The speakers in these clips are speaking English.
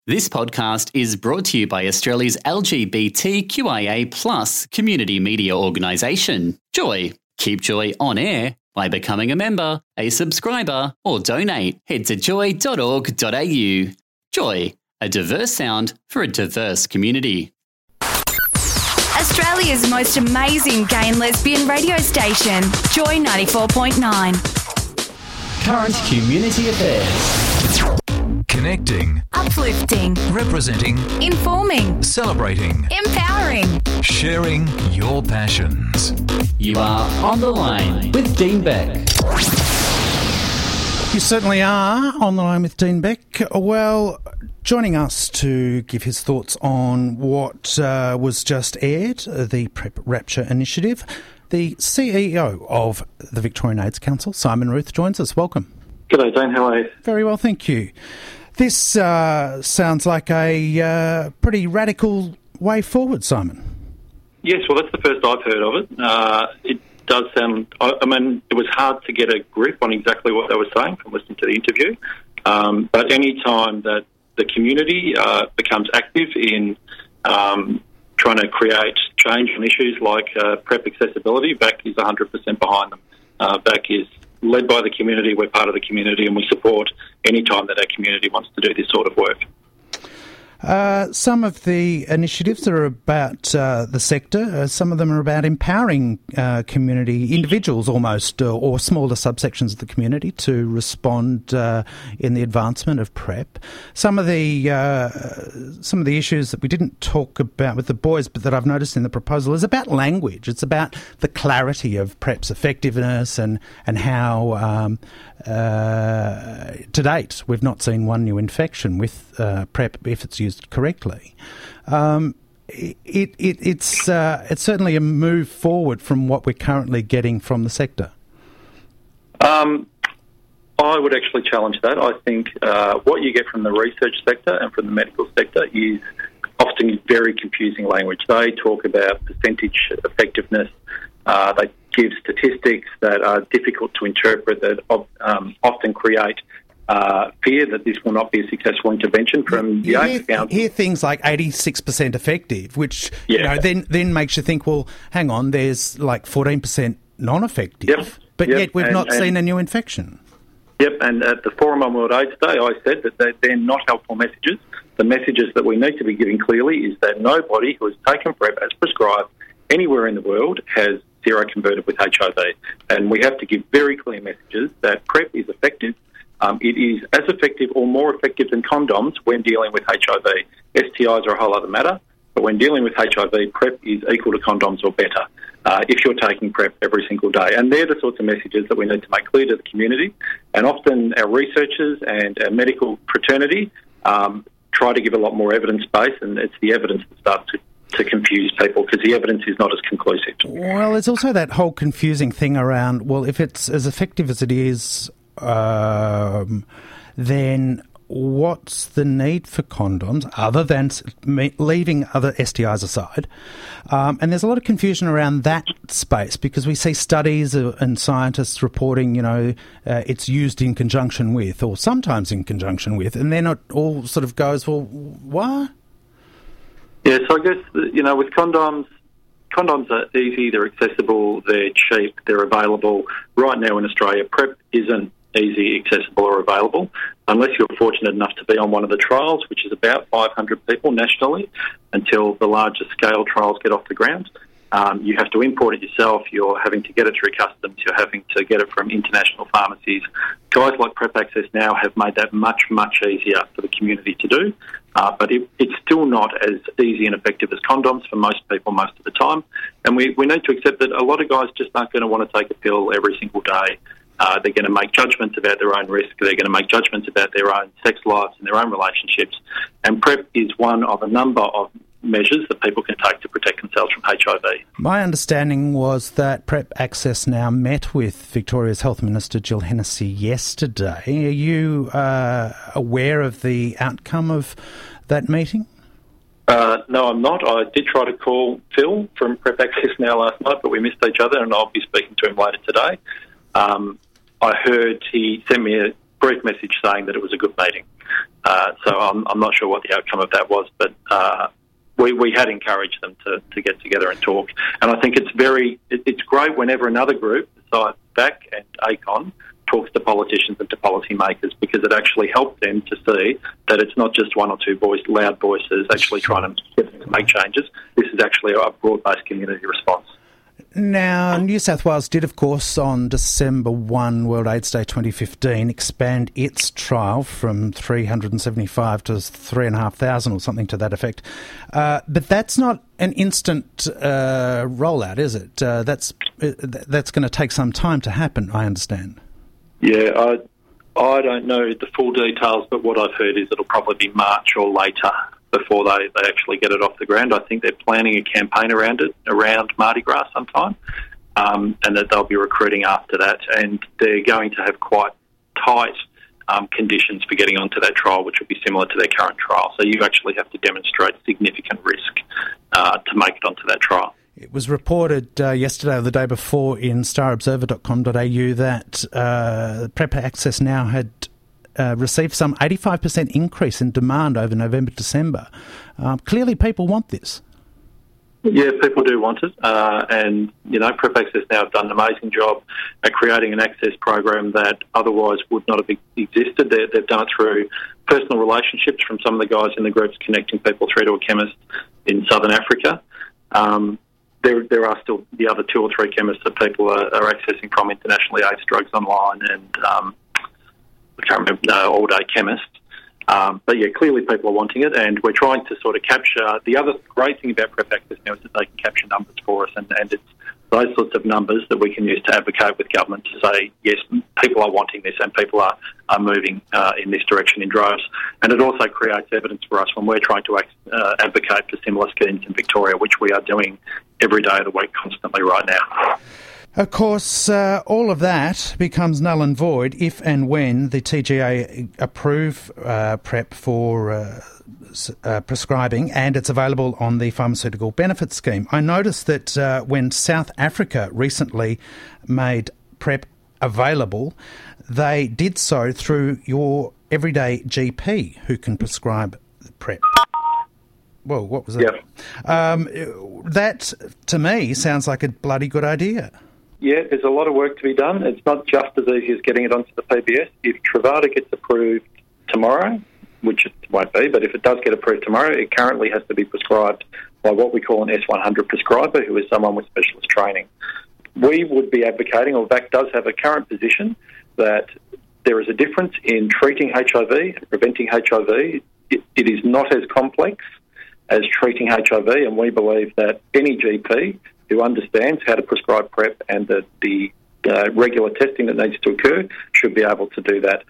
This podcast is brought to you by Australia's LGBTQIA+ community media organisation, Joy. Keep Joy on air by becoming a member, a subscriber, or donate. Head to joy.org.au. Joy, a diverse sound for a diverse community. Australia's most amazing gay and lesbian radio station, Joy 94.9. Current community affairs. Connecting, Uplifting, representing, informing, celebrating, empowering. sharing your passions. You are on the line with Dean Beck. You certainly are on the line with Dean Beck. Well, joining us to give his thoughts on what was just aired, the PrEP Rapture Initiative, the CEO of the Victorian AIDS Council, Simon Ruth, joins us. Welcome. G'day, Dean. How are you? Very well, thank you. This sounds like a pretty radical way forward, Simon. Yes, well, that's the first I've heard of it. It does sound... I mean, it was hard to get a grip on exactly what they were saying from listening to the interview. But any time that the community becomes active in trying to create change on issues like PrEP accessibility, VAC is 100% behind them. VAC is led by the community, we're part of the community, and we support any time that our community wants to do this sort of work. Some of the initiatives are about the sector. Some of them are about empowering community individuals almost, or smaller subsections of the community to respond in the advancement of PrEP. Some of the issues that we didn't talk about with the boys, but that I've noticed in the proposal, is about language. It's about the clarity of PrEP's effectiveness and how to date we've not seen one new infection with PrEP if it's used correctly. It's certainly a move forward from what we're currently getting from the sector. I would actually challenge that. I think what you get from the research sector and from the medical sector is often very confusing language. They talk about percentage effectiveness. They give statistics that are difficult to interpret, that often create fear that this will not be a successful intervention from the AIDS Council. Hear things like 86% effective, which then makes you think, well, hang on, there's like 14% non-effective, but yet we've not seen a new infection. Yep, and at the Forum on World AIDS Day, I said that they're not helpful messages. The messages that we need to be giving clearly is that nobody who has taken PrEP as prescribed anywhere in the world has seroconverted with HIV. And we have to give very clear messages that PrEP is effective. It is as effective or more effective than condoms when dealing with HIV. STIs are a whole other matter, but when dealing with HIV, PrEP is equal to condoms or better if you're taking PrEP every single day. And they're the sorts of messages that we need to make clear to the community. And often our researchers and our medical fraternity try to give a lot more evidence base, and it's the evidence that starts to confuse people because the evidence is not as conclusive. Well, there's also that whole confusing thing around, well, if it's as effective as it is, then what's the need for condoms other than leaving other STIs aside? And there's a lot of confusion around that space because we see studies and scientists reporting, it's used in conjunction with or sometimes in conjunction with, and then it all sort of goes, well, what? Yeah, so I guess, with condoms are easy, they're accessible, they're cheap, they're available. Right now in Australia, PrEP isn't easy, accessible or available unless you're fortunate enough to be on one of the trials, which is about 500 people nationally until the larger scale trials get off the ground. You have to import it yourself, you're having to get it through customs, you're having to get it from international pharmacies. Guys like PrEP Access now have made that much, much easier for the community to do, but it's still not as easy and effective as condoms for most people most of the time. And we need to accept that a lot of guys just aren't going to want to take a pill every single day. They're going to make judgments about their own risk. They're going to make judgments about their own sex lives and their own relationships. And PrEP is one of a number of measures that people can take to protect themselves from HIV. My understanding was that PrEP Access now met with Victoria's Health Minister Jill Hennessy yesterday. Are you aware of the outcome of that meeting? No, I'm not. I did try to call Phil from PrEP Access now last night, but we missed each other, and I'll be speaking to him later today. I heard he sent me a brief message saying that it was a good meeting. So I'm not sure what the outcome of that was, but we had encouraged them to get together and talk. And I think it's great whenever another group, besides BAC and ACON, talks to politicians and to policymakers, because it actually helps them to see that it's not just one or two loud voices actually trying to make changes. This is actually a broad-based community response. Now, New South Wales did, of course, on December 1, World AIDS Day 2015, expand its trial from 375 to 3,500 or something to that effect. But that's not an instant rollout, is it? That's going to take some time to happen, I understand. Yeah, I don't know the full details, but what I've heard is it'll probably be March or later before they actually get it off the ground. I think they're planning a campaign around it, around Mardi Gras sometime, and that they'll be recruiting after that. And they're going to have quite tight conditions for getting onto that trial, which will be similar to their current trial. So you actually have to demonstrate significant risk to make it onto that trial. It was reported yesterday or the day before in starobserver.com.au that PrEP Access Now had received some 85% increase in demand over November-December. Clearly people want this. Yeah, people do want it. And, PrEP Access Now have done an amazing job at creating an access program that otherwise would not have existed. They've done it through personal relationships from some of the guys in the groups connecting people through to a chemist in Southern Africa. There are still the other 2 or 3 chemists that people are accessing from, internationally AIDS drugs online and I can't remember, all-day chemists. But yeah, clearly people are wanting it, and we're trying to sort of capture. The other great thing about PrEP Access Now is that they can capture numbers for us, and it's those sorts of numbers that we can use to advocate with government to say, yes, people are wanting this and people are moving in this direction in droves. And it also creates evidence for us when we're trying to advocate for similar schemes in Victoria, which we are doing every day of the week constantly right now. Of course, all of that becomes null and void if and when the TGA approve PrEP for prescribing, and it's available on the Pharmaceutical Benefits Scheme. I noticed that when South Africa recently made PrEP available, they did so through your everyday GP who can prescribe PrEP. Whoa, what was that? Yep. That, to me, sounds like a bloody good idea. Yeah, there's a lot of work to be done. It's not just as easy as getting it onto the PBS. If Truvada gets approved tomorrow, which it won't be, but if it does get approved tomorrow, it currently has to be prescribed by what we call an S100 prescriber, who is someone with specialist training. We would be advocating, or VAC does have a current position, that there is a difference in treating HIV and preventing HIV. It is not as complex as treating HIV, and we believe that any GP who understands how to prescribe PrEP and the regular testing that needs to occur should be able to do that.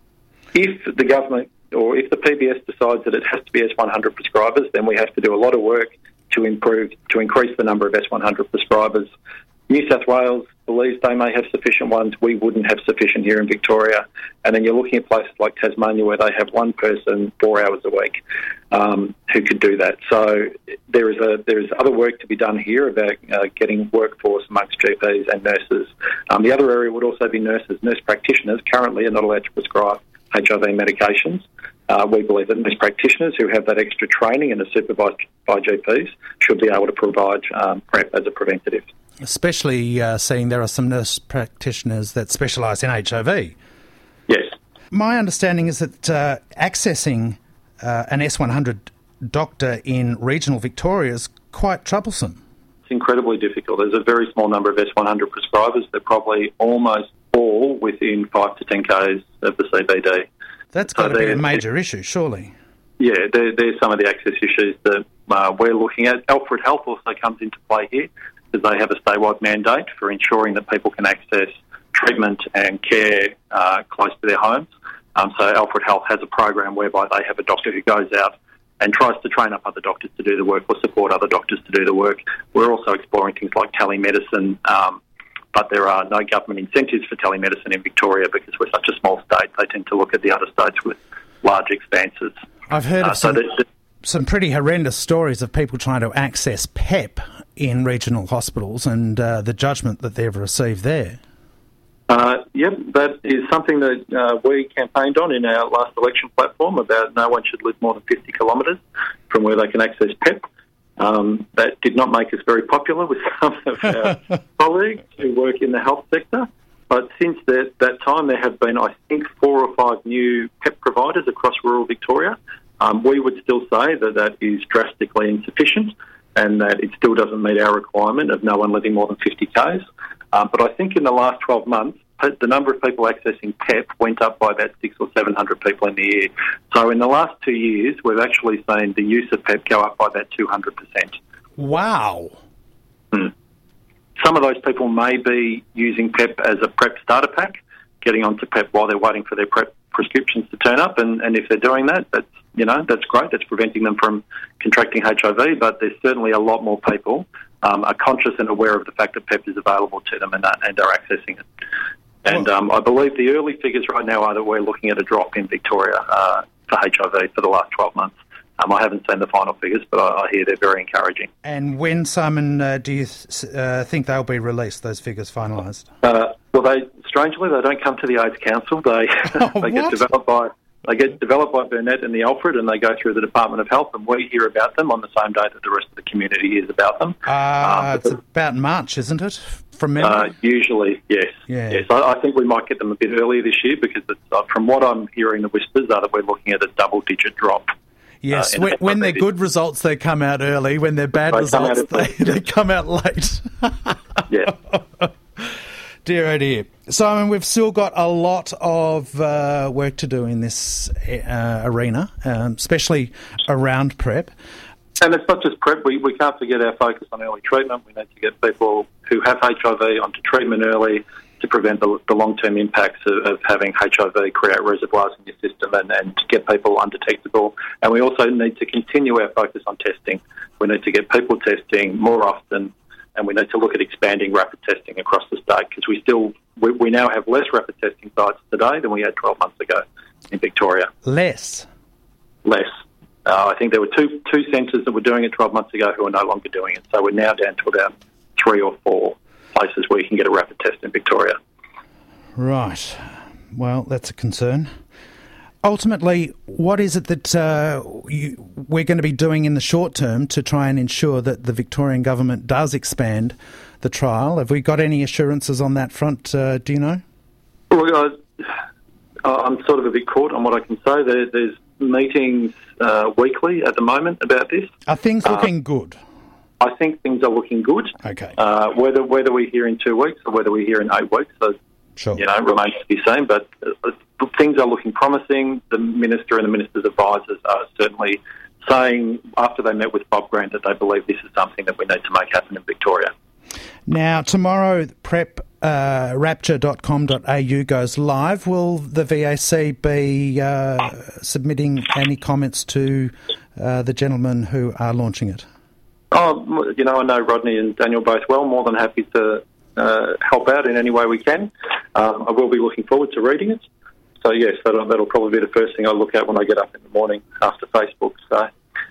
If the government or if the PBS decides that it has to be S100 prescribers, then we have to do a lot of work to increase the number of S100 prescribers. New South Wales believes they may have sufficient ones. We wouldn't have sufficient here in Victoria. And then you're looking at places like Tasmania where they have one person 4 hours a week who could do that. So there is other work to be done here about getting workforce amongst GPs and nurses. The other area would also be nurses. Nurse practitioners currently are not allowed to prescribe HIV medications. We believe that nurse practitioners who have that extra training and are supervised by GPs should be able to provide PrEP as a preventative. Especially seeing there are some nurse practitioners that specialise in HIV. Yes. My understanding is that accessing an S100 doctor in regional Victoria is quite troublesome. It's incredibly difficult. There's a very small number of S100 prescribers. They're probably almost all within 5 to 10 k's of the CBD. That's got to be a major issue, surely. Yeah, there's some of the access issues that we're looking at. Alfred Health also comes into play here, because they have a statewide mandate for ensuring that people can access treatment and care close to their homes. So Alfred Health has a program whereby they have a doctor who goes out and tries to train up other doctors to do the work or support other doctors to do the work. We're also exploring things like telemedicine, but there are no government incentives for telemedicine in Victoria because we're such a small state. They tend to look at the other states with large expanses. I've heard of some pretty horrendous stories of people trying to access PEP in regional hospitals and the judgment that they've received there. Yep, that is something that we campaigned on in our last election platform about no one should live more than 50 kilometres from where they can access PEP. That did not make us very popular with some of our colleagues who work in the health sector. But since that time, there have been, I think, 4 or 5 new PEP providers across rural Victoria. We would still say that is drastically insufficient and that it still doesn't meet our requirement of no one living more than 50 k's. But I think in the last 12 months, the number of people accessing PEP went up by about 600 or 700 people in the year. So in the last 2 years, we've actually seen the use of PEP go up by about 200%. Wow. Some of those people may be using PEP as a PrEP starter pack, getting onto PEP while they're waiting for their PrEP prescriptions to turn up. And if they're doing that, that's great. That's preventing them from contracting HIV. But there's certainly a lot more people are conscious and aware of the fact that PEP is available to them and are accessing it. And I believe the early figures right now are that we're looking at a drop in Victoria for HIV for the last 12 months. I haven't seen the final figures, but I hear they're very encouraging. And when, Simon, do you think they'll be released, those figures finalised? Well, strangely, they don't come to the AIDS Council. They get developed by Burnett and the Alfred, and they go through the Department of Health, and we hear about them on the same day that the rest of the community hears about them. It's about March, isn't it, from memory? Usually, yes. Yeah. Yes. I think we might get them a bit earlier this year because from what I'm hearing, the whispers are that we're looking at a double-digit drop. Yes, when they're good results, they come out early. When they're bad results, they come out late. Yeah. Dear, oh dear. Simon, we've still got a lot of work to do in this arena, especially around PrEP. And it's not just PrEP. We can't forget our focus on early treatment. We need to get people who have HIV onto treatment early to prevent the long-term impacts of having HIV create reservoirs in your system and to get people undetectable. And we also need to continue our focus on testing. We need to get people testing more often, and we need to look at expanding rapid testing across the state because we now have less rapid testing sites today than we had 12 months ago in Victoria. Less. I think there were two centres that were doing it 12 months ago who are no longer doing it. So we're now down to about 3 or 4 places where you can get a rapid test in Victoria. Right. Well, that's a concern. Ultimately, what is it that we're going to be doing in the short term to try and ensure that the Victorian government does expand the trial? Have we got any assurances on that front, do you know? Well, I'm sort of a bit caught on what I can say. There's meetings weekly at the moment about this. Are things looking good? I think things are looking good. Okay. Whether we're here in 2 weeks or whether we're here in 8 weeks, sure. Remains to be seen. But things are looking promising. The Minister and the Minister's advisors are certainly saying, after they met with Bob Grant, that they believe this is something that we need to make happen in Victoria. Now, tomorrow, PrEP rapture.com.au goes live. Will the VAC be submitting any comments to the gentlemen who are launching it? Oh, I know Rodney and Daniel both well. More than happy to help out in any way we can. I will be looking forward to reading it. So, yes, that'll probably be the first thing I look at when I get up in the morning after Facebook. So.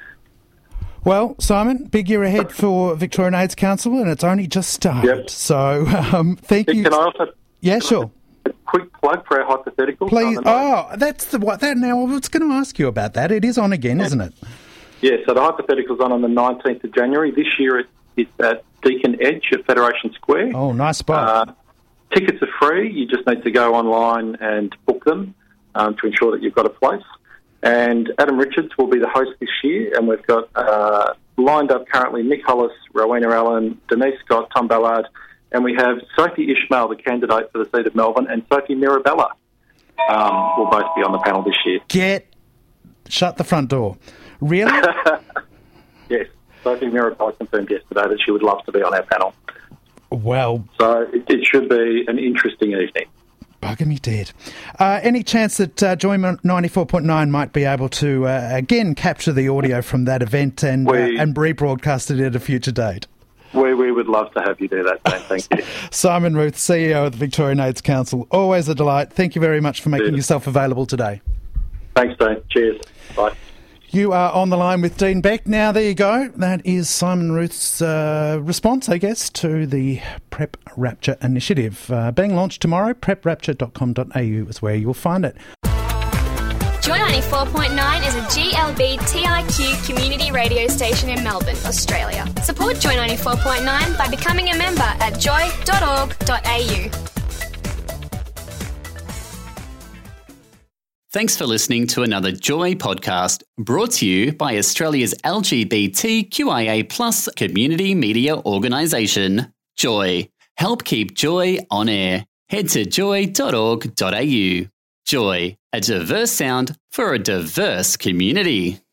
Well, Simon, big year ahead for Victorian AIDS Council, and it's only just started. Yep. So, thank you. Can I also... Yeah, sure. A quick plug for our hypotheticals. Please. That's the what. That now, I was going to ask you about that. It is on again, isn't it? Yeah, so the hypothetical's on the 19th of January. This year it's at Deakin Edge at Federation Square. Oh, nice spot. Tickets are free. You just need to go online and book them to ensure that you've got a place. And Adam Richards will be the host this year, and we've got lined up currently Nick Hollis, Rowena Allen, Denise Scott, Tom Ballard, and we have Sophie Ishmael, the candidate for the seat of Melbourne, and Sophie Mirabella will both be on the panel this year. Shut the front door. Really? Yes. Sophie Mirabella confirmed yesterday that she would love to be on our panel. Well... So it should be an interesting evening. Bugger me dead. Any chance that Joy 94.9 might be able to, again, capture the audio from that event and rebroadcast it at a future date? We would love to have you do that, Dan. Thank you. Simon Ruth, CEO of the Victorian AIDS Council. Always a delight. Thank you very much for making yourself available today. Thanks, Dan. Cheers. Bye. You are on the line with Dean Beck. Now, there you go. That is Simon Ruth's response, I guess, to the Prep Rapture initiative. Being launched tomorrow, preprapture.com.au is where you'll find it. Joy 94.9 is a GLBTIQ community radio station in Melbourne, Australia. Support Joy 94.9 by becoming a member at joy.org.au. Thanks for listening to another Joy podcast brought to you by Australia's LGBTQIA+ community media organisation, Joy. Help keep Joy on air. Head to joy.org.au. Joy, a diverse sound for a diverse community.